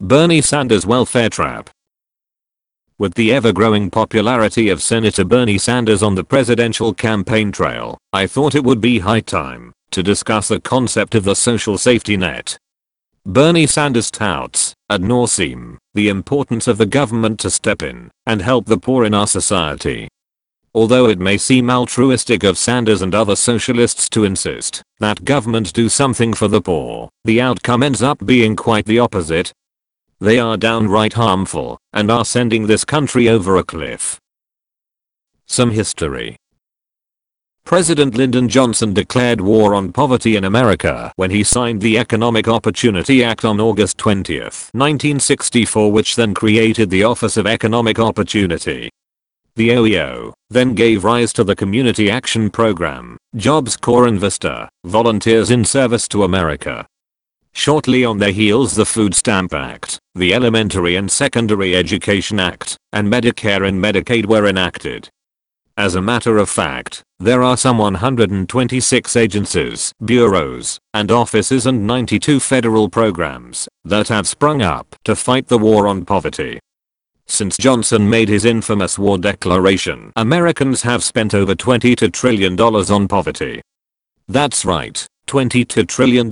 Bernie Sanders welfare trap. With the ever-growing popularity of Senator Bernie Sanders on the presidential campaign trail, I thought it would be high time to discuss the concept of the social safety net. Bernie Sanders touts, ad nauseam, the importance of the government to step in and help the poor in our society. Although it may seem altruistic of Sanders and other socialists to insist that government do something for the poor, the outcome ends up being quite the opposite. They are downright harmful and are sending this country over a cliff. Some history. President Lyndon Johnson declared war on poverty in America when he signed the Economic Opportunity Act on August 20, 1964, which then created the Office of Economic Opportunity. The OEO then gave rise to the Community Action Program, Jobs Corps and VISTA, Volunteers in Service to America. Shortly on their heels, the Food Stamp Act, the Elementary and Secondary Education Act, and Medicare and Medicaid were enacted. As a matter of fact, there are some 126 agencies, bureaus, and offices and 92 federal programs that have sprung up to fight the war on poverty. Since Johnson made his infamous war declaration, Americans have spent over $22 trillion on poverty. That's right, $22 trillion.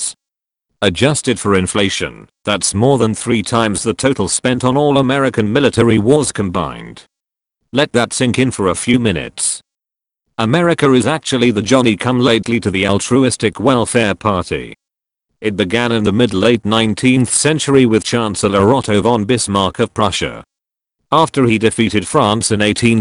Adjusted for inflation, that's more than 3 times the total spent on all American military wars combined. Let that sink in for a few minutes. America is actually the Johnny-come-lately to the altruistic welfare party. It began in the mid-late 19th century with Chancellor Otto von Bismarck of Prussia. After he defeated France in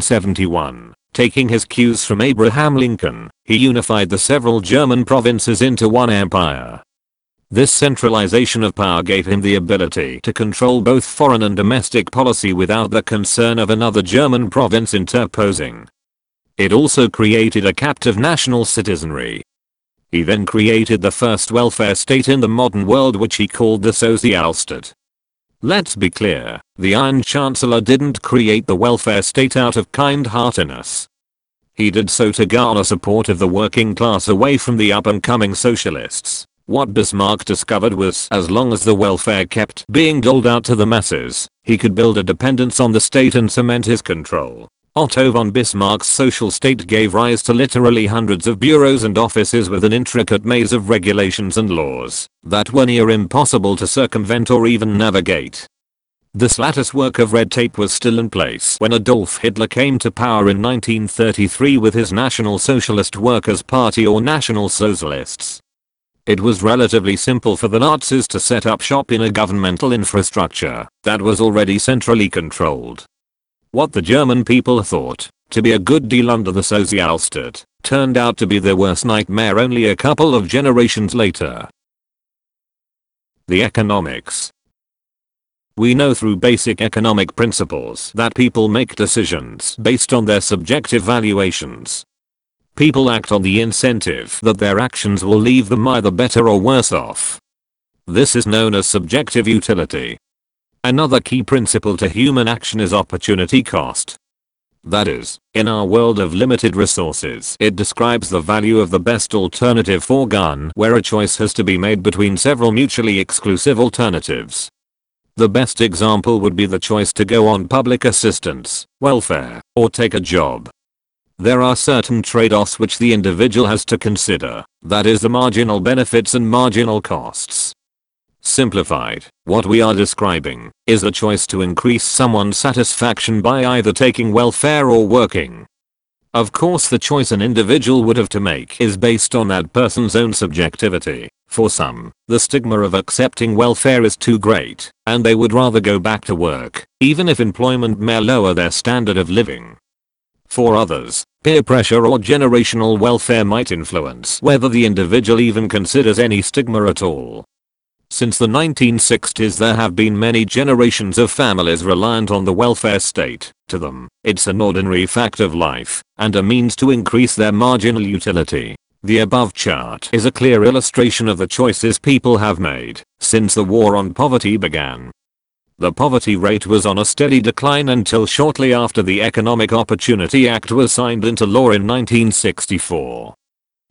1871, taking his cues from Abraham Lincoln, he unified the several German provinces into one empire. This centralization of power gave him the ability to control both foreign and domestic policy without the concern of another German province interposing. It also created a captive national citizenry. He then created the first welfare state in the modern world, which he called the Sozialstaat. Let's be clear, the Iron Chancellor didn't create the welfare state out of kind-heartedness. He did so to garner support of the working class away from the up-and-coming socialists. What Bismarck discovered was, as long as the welfare kept being doled out to the masses, he could build a dependence on the state and cement his control. Otto von Bismarck's social state gave rise to literally hundreds of bureaus and offices with an intricate maze of regulations and laws that were near impossible to circumvent or even navigate. This latticework of red tape was still in place when Adolf Hitler came to power in 1933 with his National Socialist Workers' Party, or National Socialists. It was relatively simple for the Nazis to set up shop in a governmental infrastructure that was already centrally controlled. What the German people thought to be a good deal under the Sozialstaat turned out to be their worst nightmare only a couple of generations later. The economics. We know through basic economic principles that people make decisions based on their subjective valuations. People act on the incentive that their actions will leave them either better or worse off. This is known as subjective utility. Another key principle to human action is opportunity cost. That is, in our world of limited resources, it describes the value of the best alternative foregone where a choice has to be made between several mutually exclusive alternatives. The best example would be the choice to go on public assistance, welfare, or take a job. There are certain trade-offs which the individual has to consider, that is, the marginal benefits and marginal costs. Simplified, what we are describing is the choice to increase someone's satisfaction by either taking welfare or working. Of course, the choice an individual would have to make is based on that person's own subjectivity. For some, the stigma of accepting welfare is too great, and they would rather go back to work, even if employment may lower their standard of living. For others, peer pressure or generational welfare might influence whether the individual even considers any stigma at all. Since the 1960s, there have been many generations of families reliant on the welfare state. To them, it's an ordinary fact of life and a means to increase their marginal utility. The above chart is a clear illustration of the choices people have made since the war on poverty began. The poverty rate was on a steady decline until shortly after the Economic Opportunity Act was signed into law in 1964.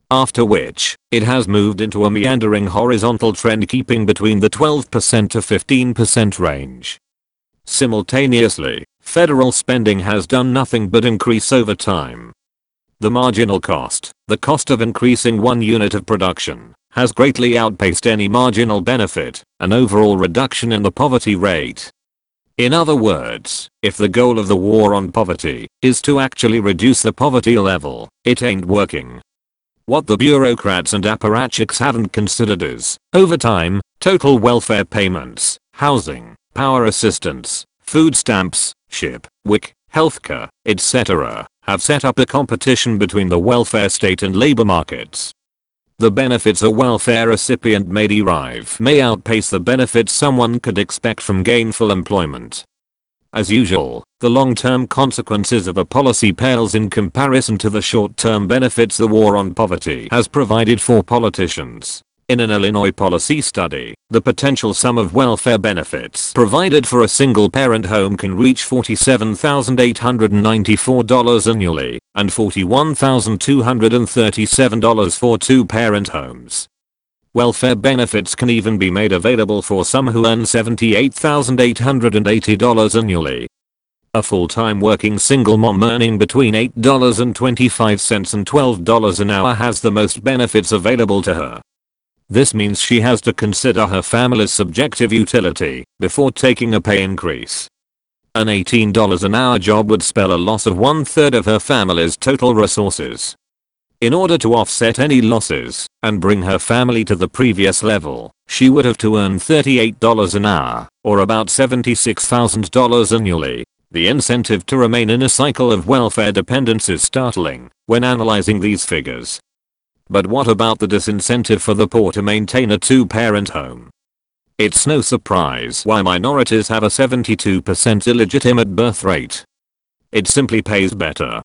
after which, it has moved into a meandering horizontal trend keeping between the 12% to 15% range. Simultaneously, federal spending has done nothing but increase over time. The marginal cost, the cost of increasing one unit of production, has greatly outpaced any marginal benefit, an overall reduction in the poverty rate. In other words, if the goal of the war on poverty is to actually reduce the poverty level, it ain't working. What the bureaucrats and apparatchiks haven't considered is, over time, total welfare payments, housing, power assistance, food stamps, SHIP, WIC, healthcare, etc., have set up a competition between the welfare state and labor markets. The benefits a welfare recipient may derive may outpace the benefits someone could expect from gainful employment. As usual, the long-term consequences of a policy pales in comparison to the short-term benefits the war on poverty has provided for politicians. In an Illinois policy study, the potential sum of welfare benefits provided for a single-parent home can reach $47,894 annually, and $41,237 for two-parent homes. Welfare benefits can even be made available for some who earn $78,880 annually. A full-time working single mom earning between $8.25 and $12 an hour has the most benefits available to her. This means she has to consider her family's subjective utility before taking a pay increase. An $18 an hour job would spell a loss of 1/3 of her family's total resources. In order to offset any losses and bring her family to the previous level, she would have to earn $38 an hour, or about $76,000 annually. The incentive to remain in a cycle of welfare dependence is startling when analyzing these figures. But what about the disincentive for the poor to maintain a two-parent home? It's no surprise why minorities have a 72% illegitimate birth rate. It simply pays better.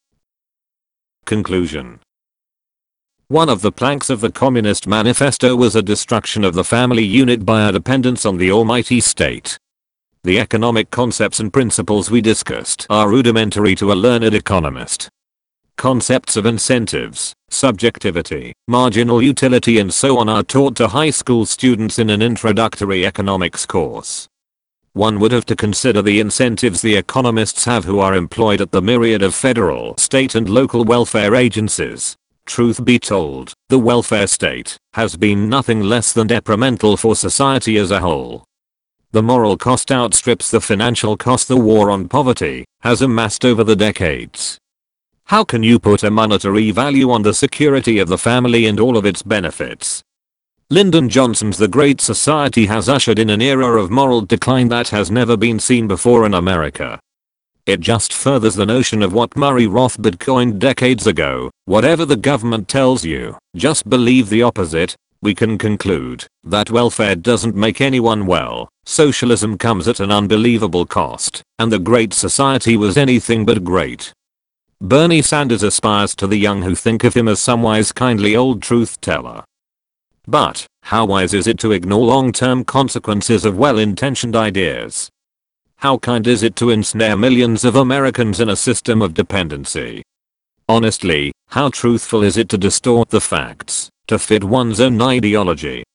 Conclusion. One of the planks of the Communist Manifesto was a destruction of the family unit by a dependence on the almighty state. The economic concepts and principles we discussed are rudimentary to a learned economist. Concepts of incentives, subjectivity, marginal utility and so on are taught to high school students in an introductory economics course. One would have to consider the incentives the economists have who are employed at the myriad of federal, state and local welfare agencies. Truth be told, the welfare state has been nothing less than detrimental for society as a whole. The moral cost outstrips the financial cost the war on poverty has amassed over the decades. How can you put a monetary value on the security of the family and all of its benefits? Lyndon Johnson's The Great Society has ushered in an era of moral decline that has never been seen before in America. It just furthers the notion of what Murray Rothbard coined decades ago: whatever the government tells you, just believe the opposite. We can conclude that welfare doesn't make anyone well, socialism comes at an unbelievable cost, and the Great Society was anything but great. Bernie Sanders aspires to the young who think of him as some wise kindly old truth teller. But, how wise is it to ignore long-term consequences of well-intentioned ideas? How kind is it to ensnare millions of Americans in a system of dependency? Honestly, how truthful is it to distort the facts to fit one's own ideology?